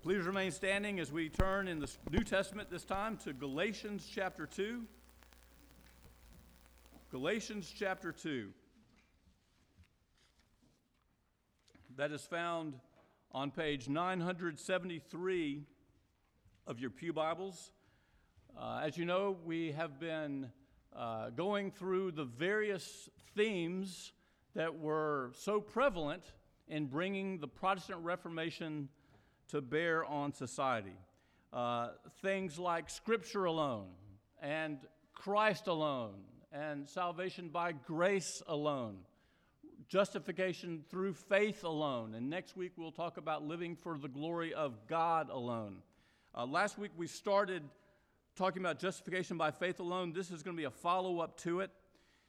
Please remain standing as we turn in the New Testament this time to Galatians chapter 2. Galatians chapter 2. That is found on page 973 of your pew Bibles. As you know, we have been going through the various themes that were so prevalent in bringing the Protestant Reformation to bear on society. Things like Scripture alone, and Christ alone, and salvation by grace alone, justification through faith alone, and next week we'll talk about living for the glory of God alone. Last week we started talking about justification by faith alone. This is going to be a follow-up to it.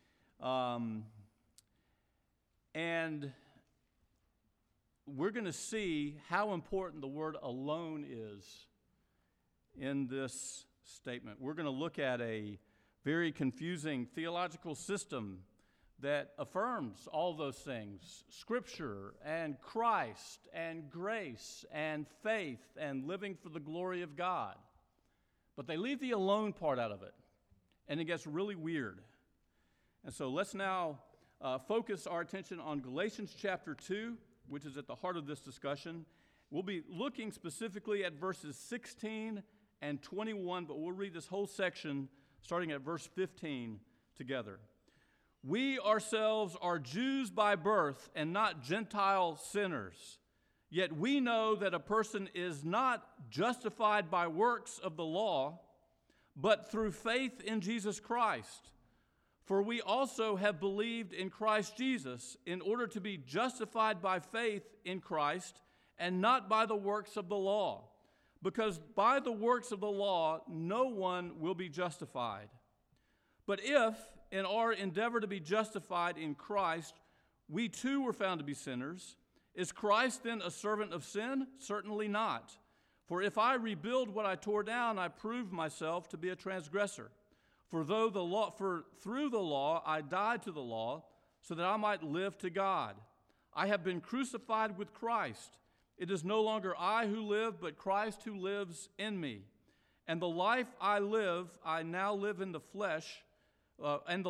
And we're going to see how important the word alone is in this statement. We're going to look at a very confusing theological system that affirms all those things: Scripture and Christ and grace and faith and living for the glory of God. But they leave the alone part out of it, and it gets really weird. And so let's now focus our attention on Galatians chapter 2, which is at the heart of this discussion. We'll be looking specifically at verses 16 and 21, but we'll read this whole section starting at verse 15 together. We ourselves are Jews by birth and not Gentile sinners. Yet we know that a person is not justified by works of the law, but through faith in Jesus Christ. For we also have believed in Christ Jesus in order to be justified by faith in Christ and not by the works of the law. Because by the works of the law, no one will be justified. But if, in our endeavor to be justified in Christ, we too were found to be sinners, is Christ then a servant of sin? Certainly not. For if I rebuild what I tore down, I prove myself to be a transgressor. For through the law I died to the law, so that I might live to God. I have been crucified with Christ. It is no longer I who live, but Christ who lives in me. And the life I now live in the flesh. I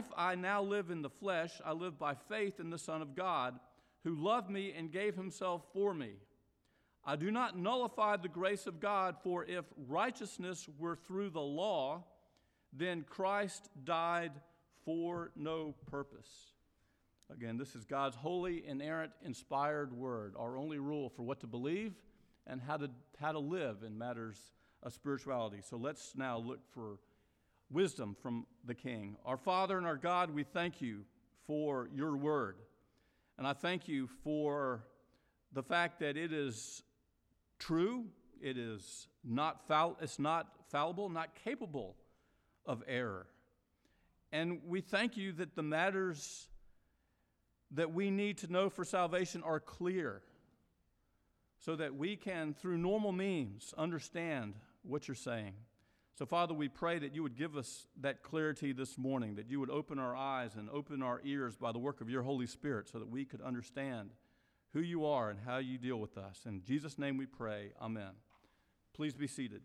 live by faith in the Son of God, who loved me and gave himself for me. I do not nullify the grace of God, for if righteousness were through the law, then Christ died for no purpose. Again, this is God's holy, inerrant, inspired word, our only rule for what to believe and how to live in matters of spirituality. So let's now look for wisdom from the King. Our Father and our God, we thank you for your word. And I thank you for the fact that it is true, it is it's not fallible, not capable of error. And we thank you that the matters that we need to know for salvation are clear, so that we can, through normal means, understand what you're saying. So, Father, we pray that you would give us that clarity this morning, that you would open our eyes and open our ears by the work of your Holy Spirit so that we could understand who you are and how you deal with us. In Jesus' name we pray, amen. Please be seated.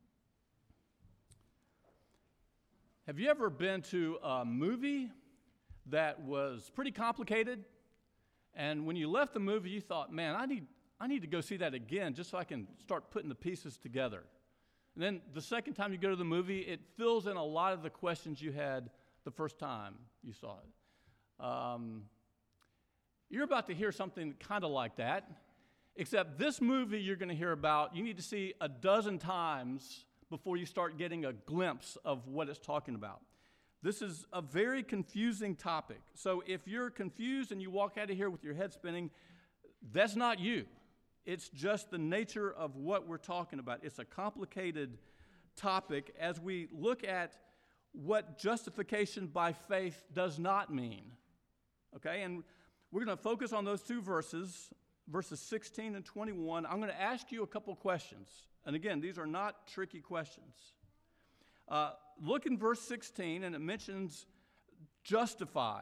Have you ever been to a movie that was pretty complicated, and when you left the movie you thought, man, I need to go see that again just so I can start putting the pieces together? And then the second time you go to the movie, it fills in a lot of the questions you had the first time you saw it. You're about to hear something kind of like that, except this movie you're going to hear about, you need to see a dozen times before you start getting a glimpse of what it's talking about. This is a very confusing topic. So if you're confused and you walk out of here with your head spinning, that's not you. It's just the nature of what we're talking about. It's a complicated topic as we look at what justification by faith does not mean. Okay, and we're going to focus on those two verses 16 and 21. I'm going to ask you a couple questions. And again, these are not tricky questions. Look in verse 16, and it mentions justified.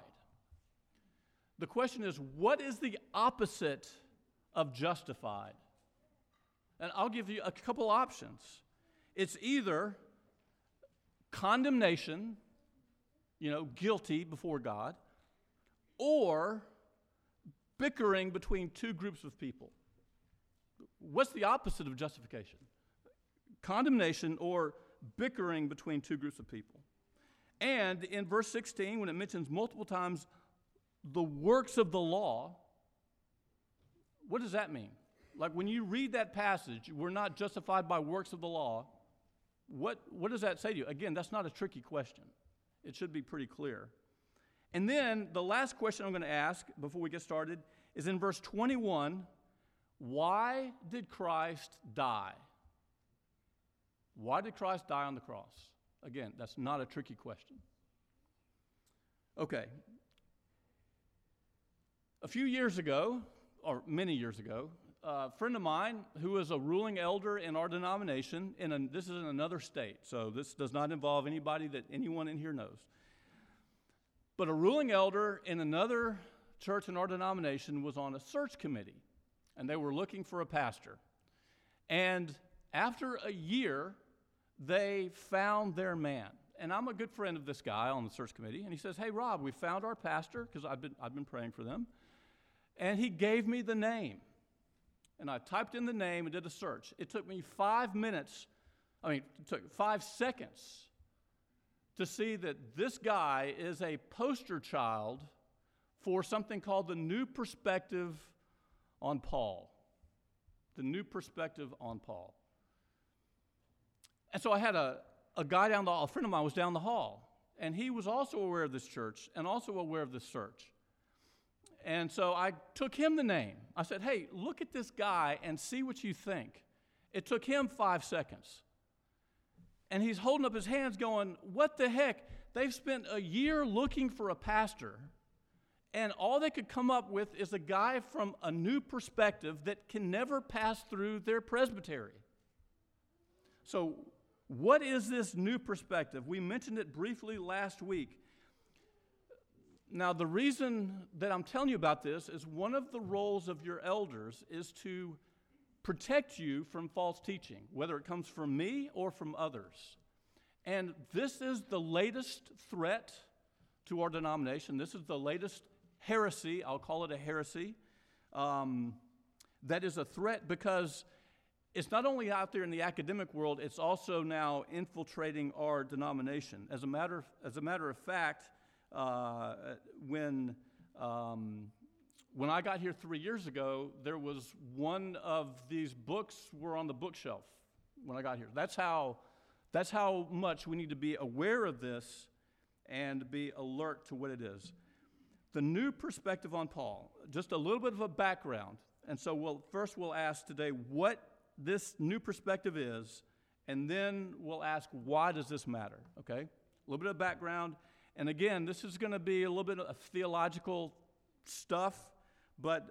The question is, what is the opposite of justified? And I'll give you a couple options. It's either condemnation, guilty before God, or bickering between two groups of people. What's the opposite of justification? Condemnation or bickering between two groups of people. And in verse 16, when it mentions multiple times the works of the law, what does that mean? Like when you read that passage, we're not justified by works of the law. What does that say to you? Again, that's not a tricky question. It should be pretty clear. And then the last question I'm going to ask before we get started is in verse 21, why did Christ die? Why did Christ die on the cross? Again, that's not a tricky question. Okay. A few years ago, or many years ago, a friend of mine who was a ruling elder in our denomination, this is in another state, so this does not involve anybody that anyone in here knows. But a ruling elder in another church in our denomination was on a search committee, and they were looking for a pastor. And after a year, they found their man. And I'm a good friend of this guy on the search committee, and he says, "Hey, Rob, we found our pastor," because I've been praying for them. And he gave me the name. And I typed in the name and did a search. It took me 5 minutes, it took 5 seconds to see that this guy is a poster child for something called the New Perspective on Paul. The New Perspective on Paul. And so I had a guy down the hall, a friend of mine was down the hall, and he was also aware of this church and also aware of this search. And so I took him the name. I said, "Hey, look at this guy and see what you think." It took him 5 seconds. And he's holding up his hands going, "What the heck? They've spent a year looking for a pastor, and all they could come up with is a guy from a new perspective that can never pass through their presbytery." So what is this new perspective? We mentioned it briefly last week. Now, the reason that I'm telling you about this is one of the roles of your elders is to protect you from false teaching, whether it comes from me or from others. And this is the latest threat to our denomination. This is the latest heresy, I'll call it a heresy, that is a threat because it's not only out there in the academic world, it's also now infiltrating our denomination. As a matter of fact, when I got here 3 years ago, there was one of these books were on the bookshelf when I got here. That's how much we need to be aware of this and be alert to what it is. The New Perspective on Paul, just a little bit of a background. And so we'll ask today what this new perspective is, and then we'll ask why does this matter, okay? A little bit of background. And again, this is going to be a little bit of theological stuff, but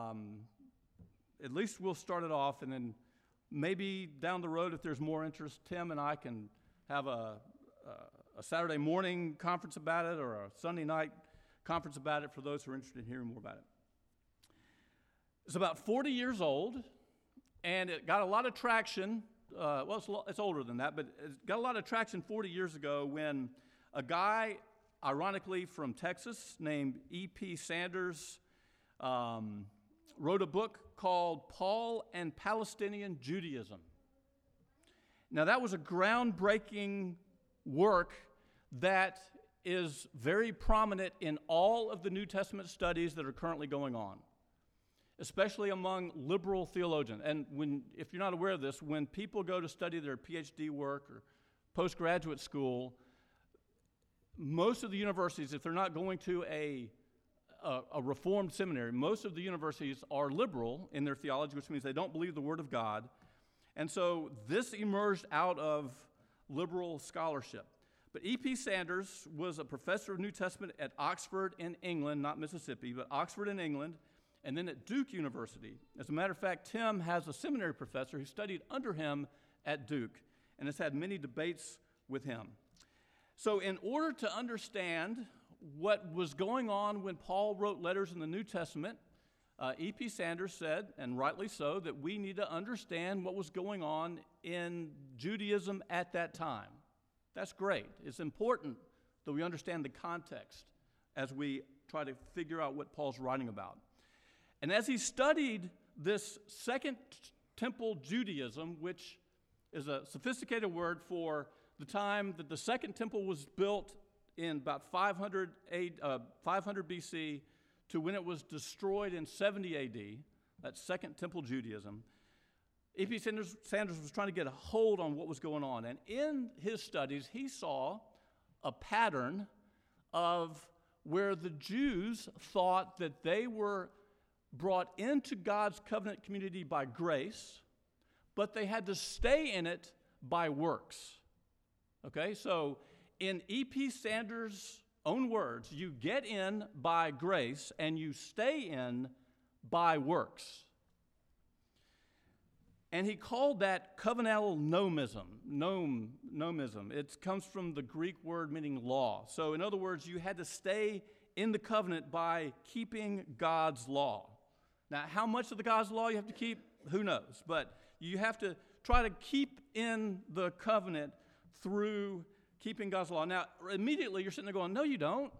at least we'll start it off, and then maybe down the road, if there's more interest, Tim and I can have a Saturday morning conference about it or a Sunday night conference about it for those who are interested in hearing more about it. It's about 40 years old, and it got a lot of traction. It's older than that, but it got a lot of traction 40 years ago when a guy, ironically from Texas, named E.P. Sanders, wrote a book called Paul and Palestinian Judaism. Now, that was a groundbreaking work that is very prominent in all of the New Testament studies that are currently going on, especially among liberal theologians. And if you're not aware of this, when people go to study their PhD work or postgraduate school, most of the universities, if they're not going to a reformed seminary, most of the universities are liberal in their theology, which means they don't believe the Word of God. And so this emerged out of liberal scholarship. But E.P. Sanders was a professor of New Testament at Oxford in England, not Mississippi, but Oxford in England, and then at Duke University. As a matter of fact, Tim has a seminary professor who studied under him at Duke and has had many debates with him. So in order to understand what was going on when Paul wrote letters in the New Testament, E.P. Sanders said, and rightly so, that we need to understand what was going on in Judaism at that time. That's great. It's important that we understand the context as we try to figure out what Paul's writing about. And as he studied this Second Temple Judaism, which is a sophisticated word for the time that the Second Temple was built in about 500 BC to when it was destroyed in 70 AD, that's Second Temple Judaism, E.P. Sanders was trying to get a hold on what was going on. And in his studies, he saw a pattern of where the Jews thought that they were brought into God's covenant community by grace, but they had to stay in it by works. Okay, so in E.P. Sanders' own words, you get in by grace and you stay in by works. And he called that covenantal nomism. It comes from the Greek word meaning law. So in other words, you had to stay in the covenant by keeping God's law. Now, how much of the God's law you have to keep, who knows? But you have to try to keep in the covenant through keeping God's law. Now, immediately you're sitting there going, no, you don't.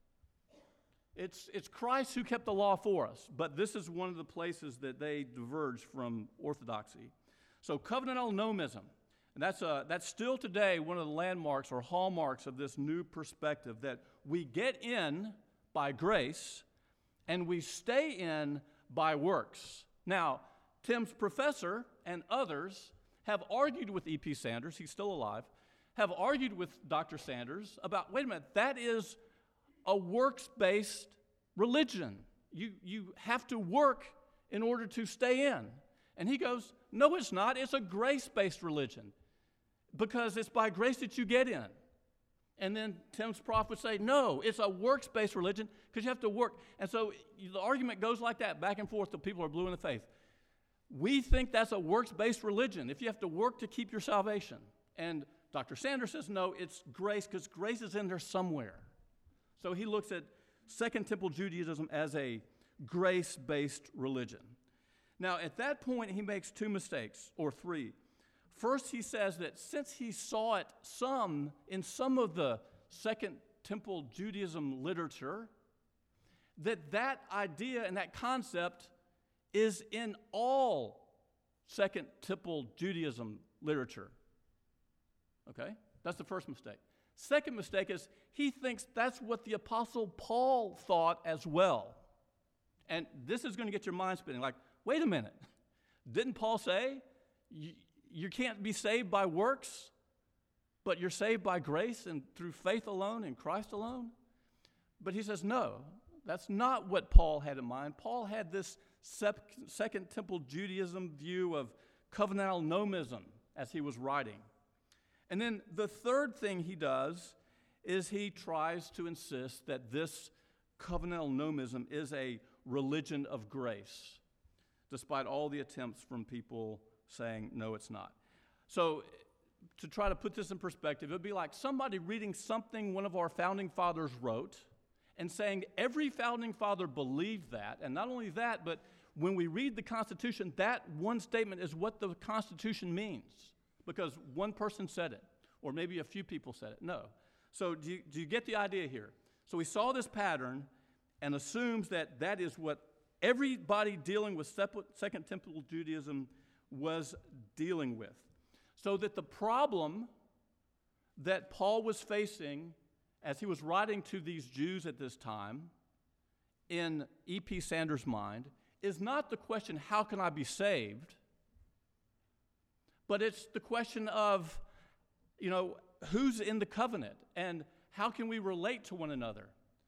It's Christ who kept the law for us, but this is one of the places that they diverge from orthodoxy. So covenantal nomism, and that's still today one of the landmarks or hallmarks of this new perspective, that we get in by grace and we stay in by works. Now, Tim's professor and others have argued with E.P. Sanders, he's still alive, have argued with Dr. Sanders about, wait a minute, that is a works-based religion. You have to work in order to stay in. And he goes, no, it's not. It's a grace-based religion because it's by grace that you get in. And then Tim's prof would say, no, it's a works-based religion because you have to work. And so the argument goes like that, back and forth till people are blue in the face. We think that's a works-based religion if you have to work to keep your salvation. And Dr. Sanders says, no, it's grace because grace is in there somewhere. So he looks at Second Temple Judaism as a grace-based religion. Now, at that point, he makes two mistakes, or three. First, he says that since he saw it in some of the Second Temple Judaism literature, that idea and that concept is in all Second Temple Judaism literature. Okay? That's the first mistake. Second mistake is he thinks that's what the Apostle Paul thought as well. And this is going to get your mind spinning. Like, wait a minute. Didn't Paul say you can't be saved by works, but you're saved by grace and through faith alone in Christ alone? But he says, no, that's not what Paul had in mind. Paul had this Second Temple Judaism view of covenantal nomism as he was writing. And then the third thing he does is he tries to insist that this covenantal nomism is a religion of grace, despite all the attempts from people saying, no, it's not. So to try to put this in perspective, it would be like somebody reading something one of our founding fathers wrote and saying every founding father believed that. And not only that, but when we read the Constitution, that one statement is what the Constitution means. Because one person said it, or maybe a few people said it. No. So do you get the idea here? So we saw this pattern and assumes that that is what everybody dealing with Second Temple Judaism was dealing with. So that the problem that Paul was facing as he was writing to these Jews at this time, in E.P. Sanders' mind, is not the question, how can I be saved? But it's the question of, who's in the covenant and how can we relate to one another?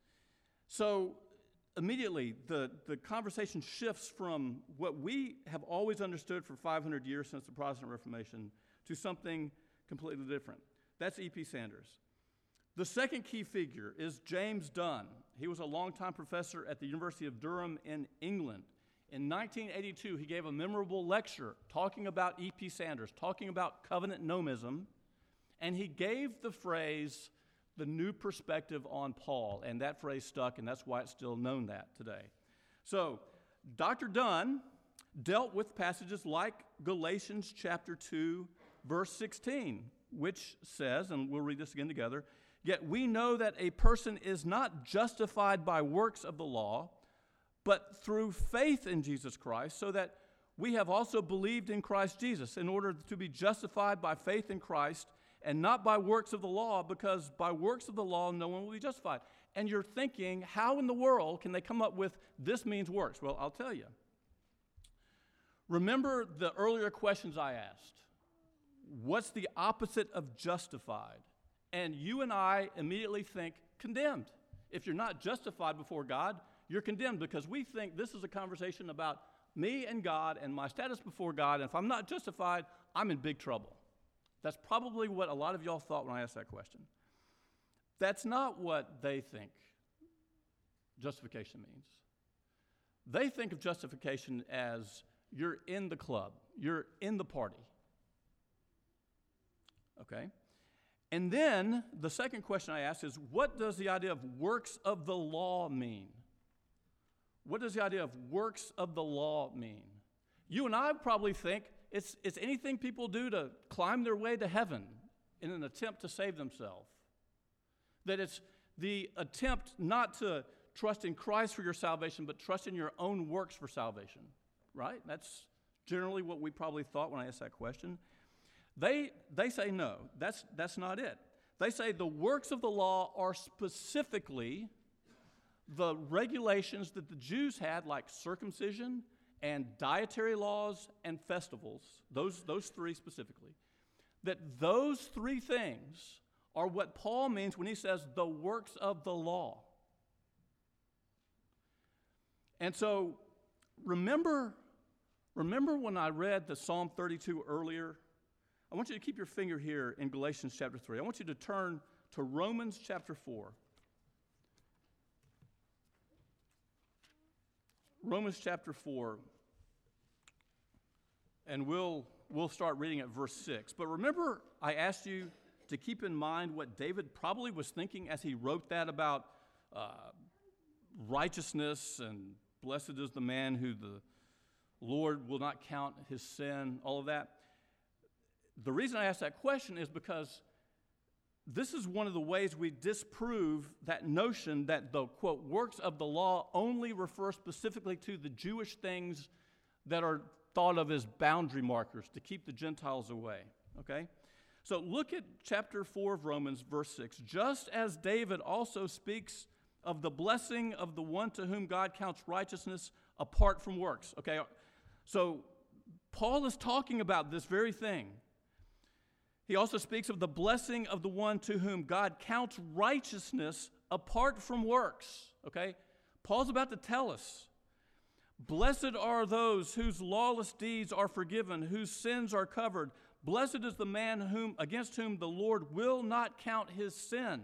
So immediately the conversation shifts from what we have always understood for 500 years since the Protestant Reformation to something completely different. That's E.P. Sanders. The second key figure is James Dunn. He was a longtime professor at the University of Durham in England. In 1982, he gave a memorable lecture talking about E.P. Sanders, talking about covenant nomism, and he gave the phrase, the new perspective on Paul, and that phrase stuck, and that's why it's still known that today. So, Dr. Dunn dealt with passages like Galatians chapter 2, verse 16, which says, and we'll read this again together, "Yet we know that a person is not justified by works of the law, but through faith in Jesus Christ, so that we have also believed in Christ Jesus, in order to be justified by faith in Christ, and not by works of the law, because by works of the law no one will be justified." And you're thinking, how in the world can they come up with this means works? Well, I'll tell you. Remember the earlier questions I asked. What's the opposite of justified? And you and I immediately think condemned. If you're not justified before God, you're condemned, because we think this is a conversation about me and God and my status before God, and if I'm not justified, I'm in big trouble. That's probably what a lot of y'all thought when I asked that question. That's not what they think justification means. They think of justification as you're in the club, you're in the party. Okay? And then the second question I asked is, what does the idea of works of the law mean? What does the idea of works of the law mean? You and I probably think it's anything people do to climb their way to heaven in an attempt to save themselves. That it's the attempt not to trust in Christ for your salvation, but trust in your own works for salvation, right? That's generally what we probably thought when I asked that question. They say no, that's not it. They say the works of the law are specifically the regulations that the Jews had, like circumcision and dietary laws and festivals, those three specifically, that those three things are what Paul means when he says the works of the law. And so remember when I read the Psalm 32 earlier? I want you to keep your finger here in Galatians chapter 3. I want you to turn to Romans chapter 4. Romans chapter 4, and we'll start reading at verse 6. But remember, I asked you to keep in mind what David probably was thinking as he wrote that about righteousness and blessed is the man who the Lord will not count his sin, all of that. The reason I asked that question is because this is one of the ways we disprove that notion that the, quote, works of the law only refer specifically to the Jewish things that are thought of as boundary markers to keep the Gentiles away, okay? So look at chapter 4 of Romans, verse 6. Just as David also speaks of the blessing of the one to whom God counts righteousness apart from works, okay? So Paul is talking about this very thing. He also speaks of the blessing of the one to whom God counts righteousness apart from works, okay? Paul's about to tell us, blessed are those whose lawless deeds are forgiven, whose sins are covered. Blessed is the man against whom the Lord will not count his sin.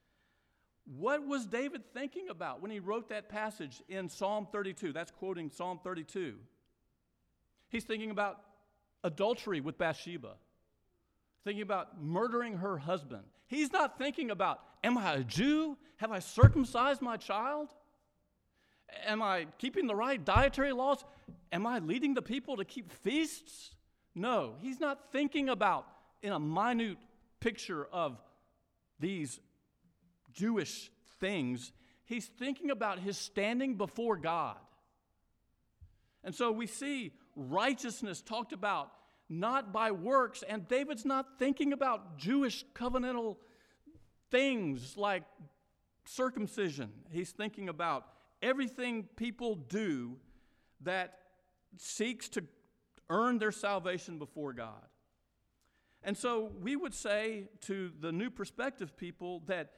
What was David thinking about when he wrote that passage in Psalm 32? That's quoting Psalm 32. He's thinking about adultery with Bathsheba, thinking about murdering her husband. He's not thinking about, am I a Jew? Have I circumcised my child? Am I keeping the right dietary laws? Am I leading the people to keep feasts? No, he's not thinking about in a minute picture of these Jewish things. He's thinking about his standing before God. And so we see righteousness talked about not by works, and David's not thinking about Jewish covenantal things like circumcision. He's thinking about everything people do that seeks to earn their salvation before God. And so we would say to the New Perspective people that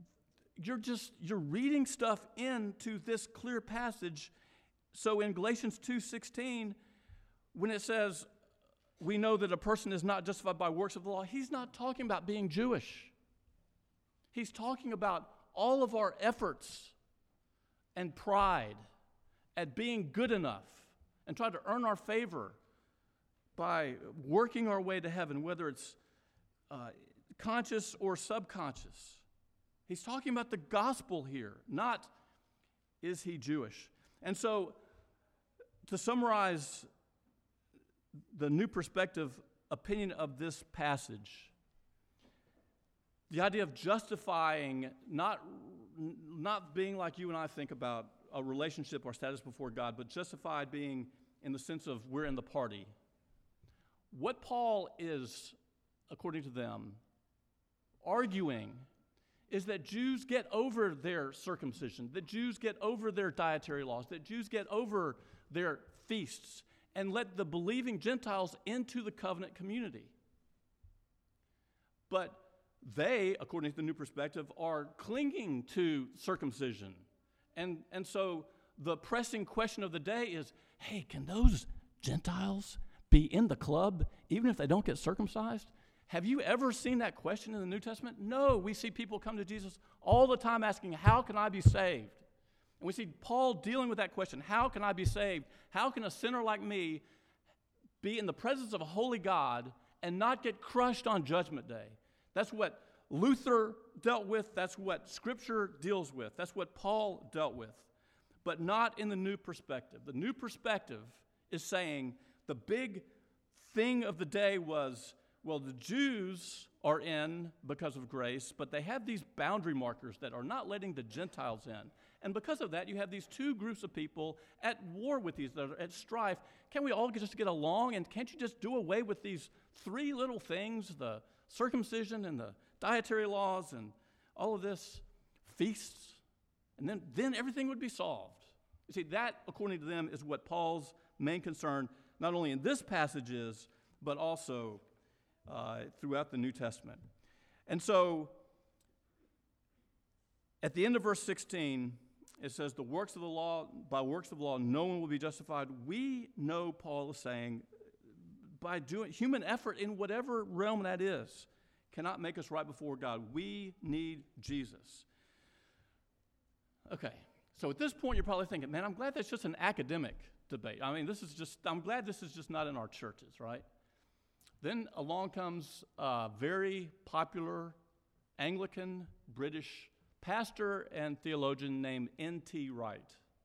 you're reading stuff into this clear passage. So in Galatians 2:16, when it says, we know that a person is not justified by works of the law, he's not talking about being Jewish. He's talking about all of our efforts and pride at being good enough and trying to earn our favor by working our way to heaven, whether it's conscious or subconscious. He's talking about the gospel here, not is he Jewish. And so to summarize the New Perspective opinion of this passage, the idea of justifying, not being like you and I think about a relationship or status before God, but justified being in the sense of we're in the party. What Paul is, according to them, arguing is that Jews get over their circumcision, that Jews get over their dietary laws, that Jews get over their feasts, and let the believing Gentiles into the covenant community. But they, according to the New Perspective, are clinging to circumcision. And so the pressing question of the day is, hey, can those Gentiles be in the club even if they don't get circumcised? Have you ever seen that question in the New Testament? No, we see people come to Jesus all the time asking, how can I be saved? And we see Paul dealing with that question, how can I be saved? How can a sinner like me be in the presence of a holy God and not get crushed on Judgment Day? That's what Luther dealt with. That's what Scripture deals with. That's what Paul dealt with, but not in the New Perspective. The New Perspective is saying the big thing of the day was, well, the Jews are in because of grace, but they have these boundary markers that are not letting the Gentiles in. And because of that, you have these two groups of people at war with each other, at strife. Can we all just get along? And can't you just do away with these three little things, the circumcision and the dietary laws and all of this, feasts? And then everything would be solved. You see, that, according to them, is what Paul's main concern, not only in this passage is, but also throughout the New Testament. And so, at the end of verse 16, it says, by works of the law, no one will be justified. We know Paul is saying, by doing human effort in whatever realm that is, cannot make us right before God. We need Jesus. Okay, so at this point, you're probably thinking, man, I'm glad that's just an academic debate. I mean, I'm glad this is just not in our churches, right? Then along comes a very popular Anglican British pastor and theologian named N.T. Wright,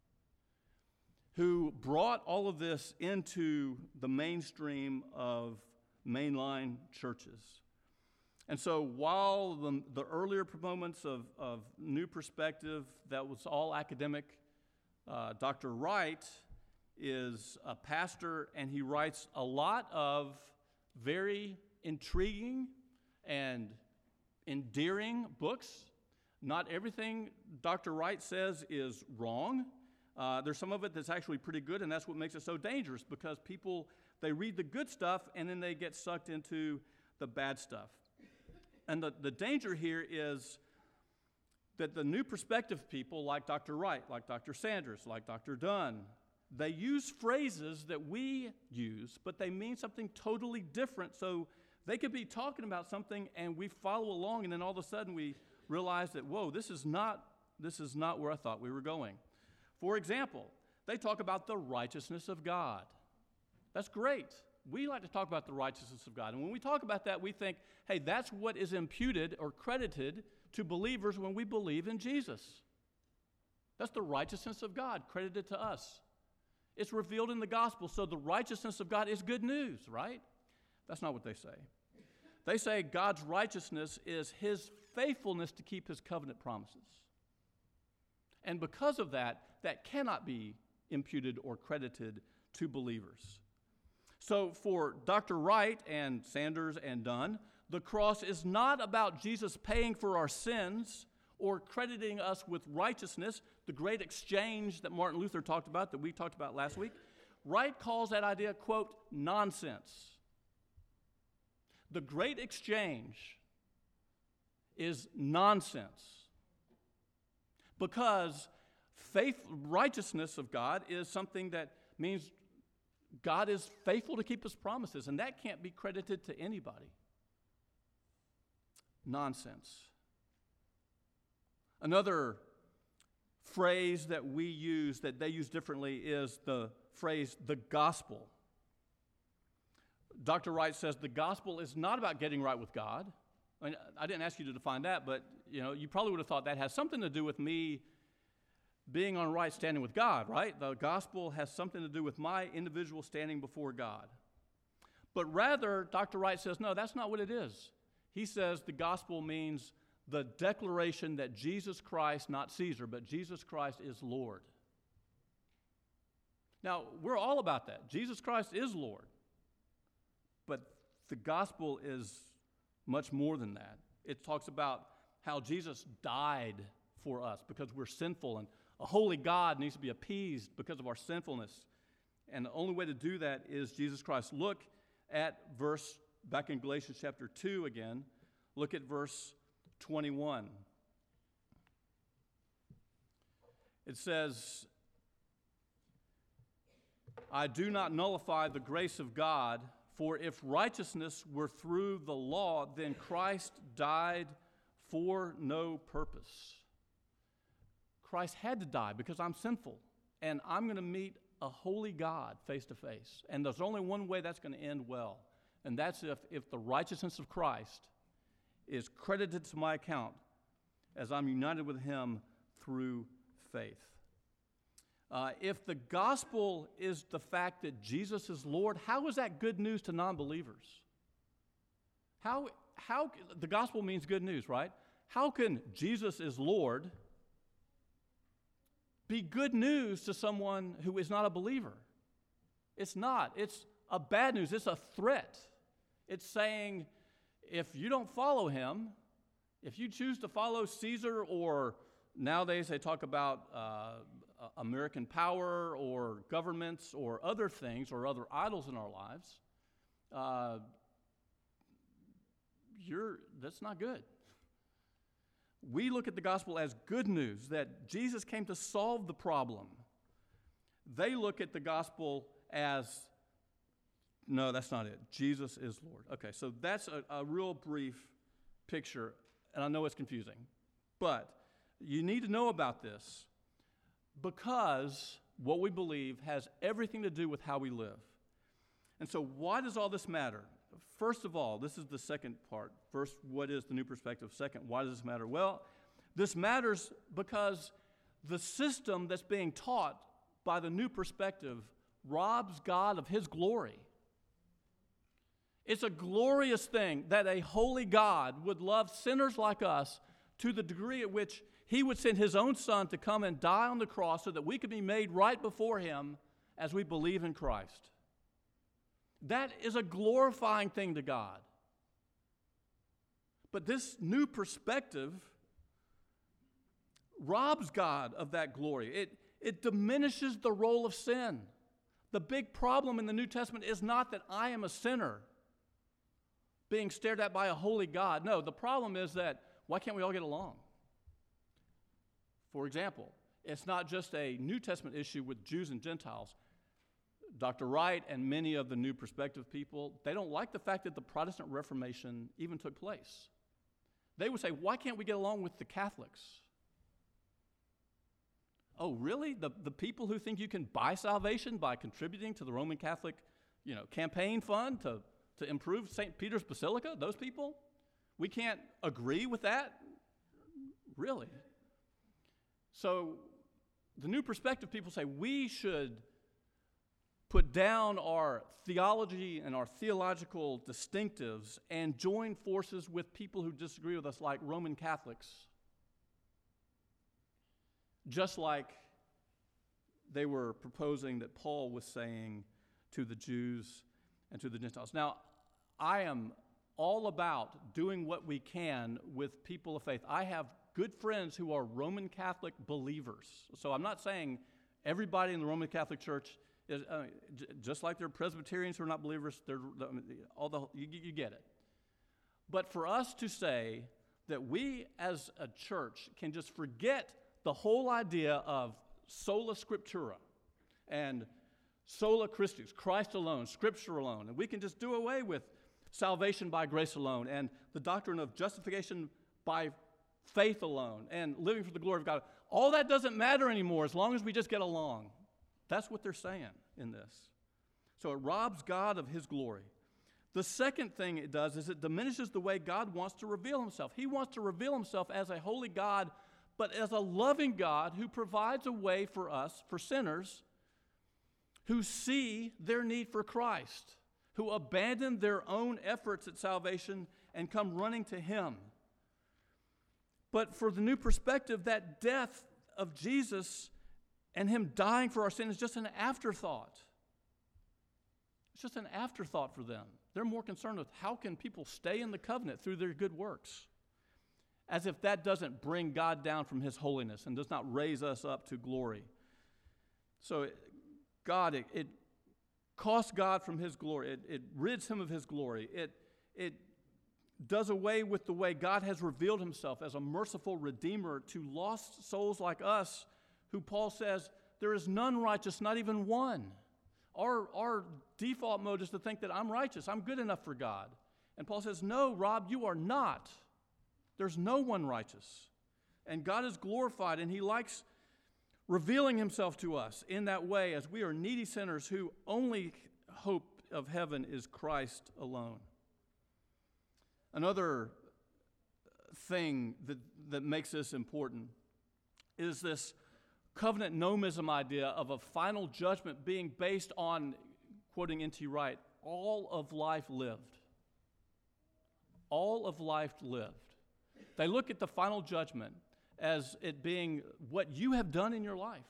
who brought all of this into the mainstream of mainline churches. And so while the earlier proponents of New Perspective, that was all academic, Dr. Wright is a pastor, and he writes a lot of very intriguing and endearing books. Not everything Dr. Wright says is wrong. There's some of it that's actually pretty good, and that's what makes it so dangerous, because people, they read the good stuff and then they get sucked into the bad stuff. And the danger here is that the New Perspective people, like Dr. Wright, like Dr. Sanders, like Dr. Dunn, they use phrases that we use, but they mean something totally different. So they could be talking about something and we follow along, and then all of a sudden we realize that, whoa, this is not where I thought we were going. For example, they talk about the righteousness of God. That's great. We like to talk about the righteousness of God. And when we talk about that, we think, hey, that's what is imputed or credited to believers when we believe in Jesus. That's the righteousness of God credited to us. It's revealed in the gospel, so the righteousness of God is good news, right? That's not what they say. They say God's righteousness is his faithfulness to keep his covenant promises. And because of that, that cannot be imputed or credited to believers. So for Dr. Wright and Sanders and Dunn, the cross is not about Jesus paying for our sins or crediting us with righteousness, the great exchange that Martin Luther talked about, that we talked about last week. Wright calls that idea, quote, nonsense. The great exchange is nonsense, because righteousness of God is something that means God is faithful to keep his promises, and that can't be credited to anybody. Nonsense. Another phrase that we use, that they use differently, is the phrase, the gospel. Dr. Wright says the gospel is not about getting right with God. I didn't ask you to define that, but you probably would have thought that has something to do with me being on right standing with God, right? The gospel has something to do with my individual standing before God. But rather, Dr. Wright says, no, that's not what it is. He says the gospel means the declaration that Jesus Christ, not Caesar, but Jesus Christ is Lord. Now, we're all about that. Jesus Christ is Lord. But the gospel is much more than that. It talks about how Jesus died for us because we're sinful, and a holy God needs to be appeased because of our sinfulness. And the only way to do that is Jesus Christ. Look at verse, back in Galatians chapter 2 again, look at verse 21. It says, I do not nullify the grace of God, for if righteousness were through the law, then Christ died for no purpose. Christ had to die because I'm sinful, and I'm going to meet a holy God face to face. And there's only one way that's going to end well, and that's if the righteousness of Christ is credited to my account as I'm united with him through faith. If the gospel is the fact that Jesus is Lord, how is that good news to non-believers? How the gospel means good news, right? How can Jesus is Lord be good news to someone who is not a believer? It's not. It's a bad news. It's a threat. It's saying, if you don't follow him, if you choose to follow Caesar, or nowadays they talk about American power or governments or other things or other idols in our lives, that's not good. We look at the gospel as good news, that Jesus came to solve the problem. They look at the gospel as, no, that's not it. Jesus is Lord. Okay, so that's a real brief picture, and I know it's confusing. But you need to know about this because what we believe has everything to do with how we live. And so why does all this matter? First of all, this is the second part. First, what is the new perspective? Second, why does this matter? Well, this matters because the system that's being taught by the new perspective robs God of his glory. It's a glorious thing that a holy God would love sinners like us to the degree at which he would send his own son to come and die on the cross so that we could be made right before him as we believe in Christ. That is a glorifying thing to God. But this new perspective robs God of that glory. It diminishes the role of sin. The big problem in the New Testament is not that I am a sinner being stared at by a holy God. No, the problem is that why can't we all get along? For example, it's not just a New Testament issue with Jews and Gentiles. Dr. Wright and many of the New Perspective people, they don't like the fact that the Protestant Reformation even took place. They would say, why can't we get along with the Catholics? Oh, really? The people who think you can buy salvation by contributing to the Roman Catholic, campaign fund to improve St. Peter's Basilica, those people? We can't agree with that? Really? So the New Perspective people say we should put down our theology and our theological distinctives and join forces with people who disagree with us, like Roman Catholics, just like they were proposing that Paul was saying to the Jews and to the Gentiles. Now, I am all about doing what we can with people of faith. I have good friends who are Roman Catholic believers. So I'm not saying everybody in the Roman Catholic Church is, just like there are Presbyterians who are not believers, you get it. But for us to say that we as a church can just forget the whole idea of sola scriptura and sola Christus, Christ alone, Scripture alone, and we can just do away with salvation by grace alone and the doctrine of justification by faith alone and living for the glory of God. All that doesn't matter anymore as long as we just get along. That's what they're saying in this. So it robs God of his glory. The second thing it does is it diminishes the way God wants to reveal himself. He wants to reveal himself as a holy God but as a loving God who provides a way for us, for sinners, who see their need for Christ, who abandon their own efforts at salvation and come running to Him. But for the New Perspective, that death of Jesus and Him dying for our sin is just an afterthought. It's just an afterthought for them. They're more concerned with how can people stay in the covenant through their good works, as if that doesn't bring God down from His holiness and does not raise us up to glory. So it costs God from His glory. It rids Him of His glory. It does away with the way God has revealed Himself as a merciful Redeemer to lost souls like us, who Paul says, there is none righteous, not even one. Our default mode is to think that I'm righteous, I'm good enough for God. And Paul says, no, Rob, you are not. There's no one righteous. And God is glorified, and He likes revealing Himself to us in that way as we are needy sinners who only hope of heaven is Christ alone. Another thing that makes this important is this covenant nomism idea of a final judgment being based on, quoting N.T. Wright, all of life lived. All of life lived. They look at the final judgment as it being what you have done in your life.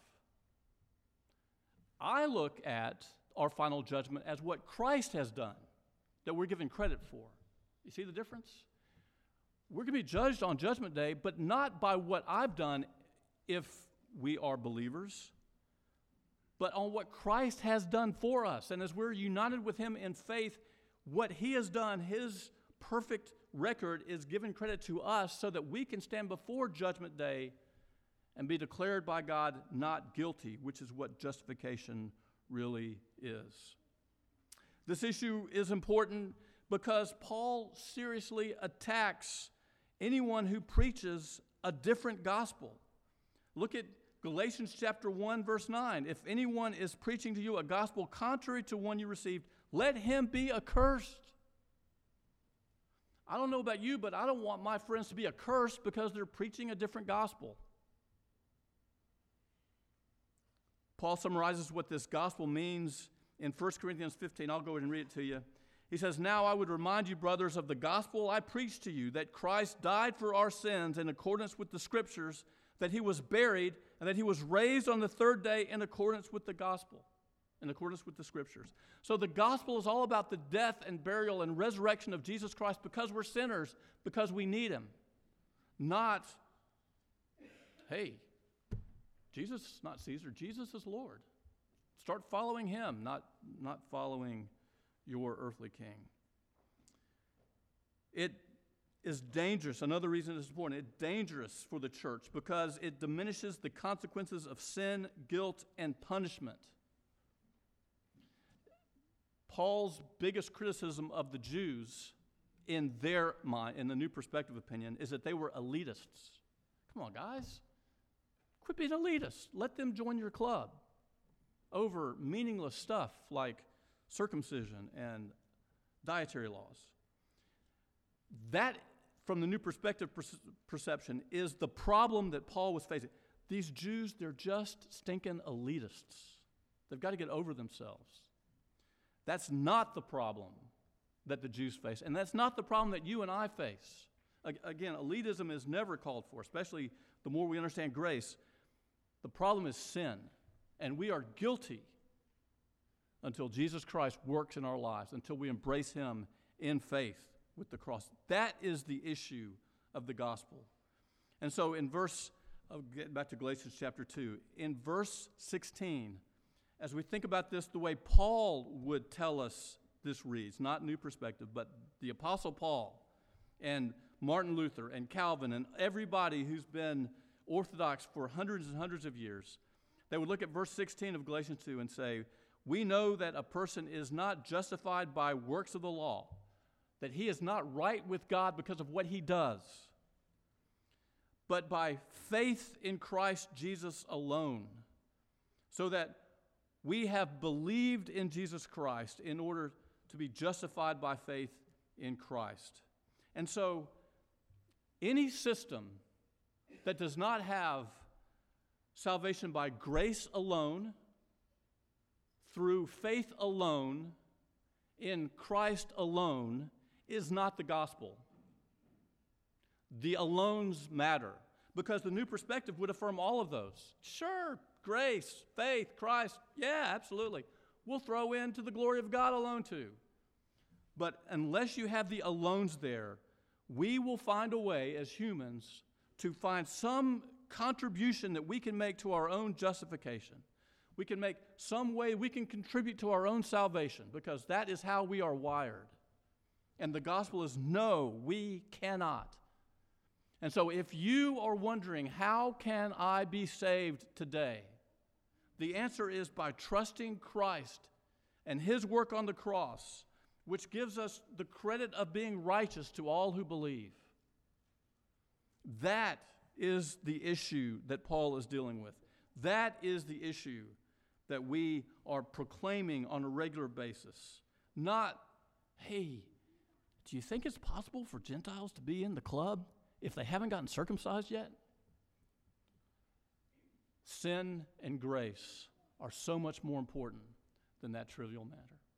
I look at our final judgment as what Christ has done, that we're given credit for. You see the difference? We're going to be judged on Judgment Day, but not by what I've done if we are believers, but on what Christ has done for us. And as we're united with Him in faith, what He has done, His perfect record, is given credit to us so that we can stand before Judgment Day and be declared by God not guilty, which is what justification really is. This issue is important because Paul seriously attacks anyone who preaches a different gospel. Look at Galatians chapter 1, verse 9. If anyone is preaching to you a gospel contrary to one you received, let him be accursed. I don't know about you, but I don't want my friends to be accursed because they're preaching a different gospel. Paul summarizes what this gospel means in 1 Corinthians 15. I'll go ahead and read it to you. He says, now I would remind you, brothers, of the gospel I preached to you, that Christ died for our sins in accordance with the Scriptures, that He was buried, and that He was raised on the third day in accordance with the gospel, in accordance with the Scriptures. So the gospel is all about the death and burial and resurrection of Jesus Christ because we're sinners, because we need Him. Not, hey, Jesus is not Caesar, Jesus is Lord. Start following Him, not following your earthly king. It is dangerous. Another reason it's important. It's dangerous for the church because it diminishes the consequences of sin, guilt, and punishment. Paul's biggest criticism of the Jews in their mind, in the New Perspective opinion, is that they were elitists. Come on, guys. Quit being elitists. Let them join your club over meaningless stuff like circumcision and dietary laws. That, from the New Perspective perception, is the problem that Paul was facing. These Jews, they're just stinking elitists. They've got to get over themselves. That's not the problem that the Jews face, and that's not the problem that you and I face. Again, elitism is never called for, especially the more we understand grace. The problem is sin, and we are guilty until Jesus Christ works in our lives, until we embrace Him in faith with the cross. That is the issue of the gospel. And so I'll get back to Galatians chapter 2. In verse 16, as we think about this the way Paul would tell us this reads, not New Perspective, but the Apostle Paul and Martin Luther and Calvin and everybody who's been Orthodox for hundreds and hundreds of years, they would look at verse 16 of Galatians 2 and say, we know that a person is not justified by works of the law, that he is not right with God because of what he does, but by faith in Christ Jesus alone, so that we have believed in Jesus Christ in order to be justified by faith in Christ. And so any system that does not have salvation by grace alone, through faith alone, in Christ alone, is not the gospel. The alones matter, because the New Perspective would affirm all of those. Sure, grace, faith, Christ, yeah, absolutely. We'll throw into the glory of God alone too. But unless you have the alones there, we will find a way as humans to find some contribution that we can make to our own justification. We can make some way we can contribute to our own salvation, because that is how we are wired. And the gospel is no, we cannot. And so if you are wondering, how can I be saved today? The answer is by trusting Christ and his work on the cross, which gives us the credit of being righteous to all who believe. That is the issue that Paul is dealing with. That is the issue that we are proclaiming on a regular basis. Not, hey, do you think it's possible for Gentiles to be in the club if they haven't gotten circumcised yet? Sin and grace are so much more important than that trivial matter.